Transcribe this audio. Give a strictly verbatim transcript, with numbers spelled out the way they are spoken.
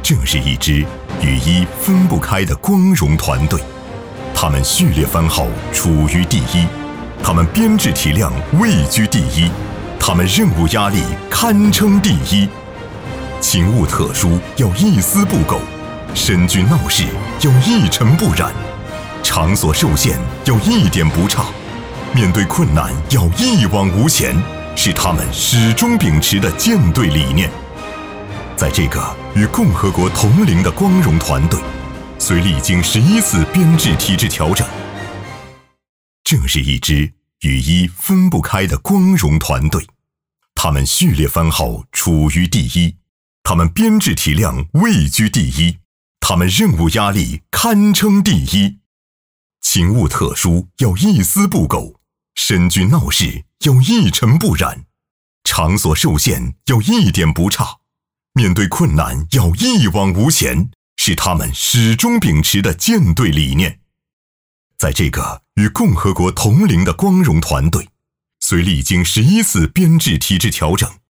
这是一支与一分不开的光荣团队，他们序列番号处于第一，他们编制体量位居第一，他们任务压力堪称第一。勤务特殊要一丝不苟，身居闹市要一尘不染，场所受限要一点不差，面对困难要一往无前，是他们始终秉持的舰队理念。在这个与共和国同龄的光荣团队，虽历经十一次编制体制调整，这是一支与一分不开的光荣团队，他们序列番号处于第一，他们编制体量位居第一，他们任务压力堪称第一。勤务特殊要一丝不苟，身居闹市要一尘不染，场所受限要一点不差，面对困难要一往无前，是他们始终秉持的舰队理念。在这个与共和国同龄的光荣团队，虽历经十一次编制体制调整，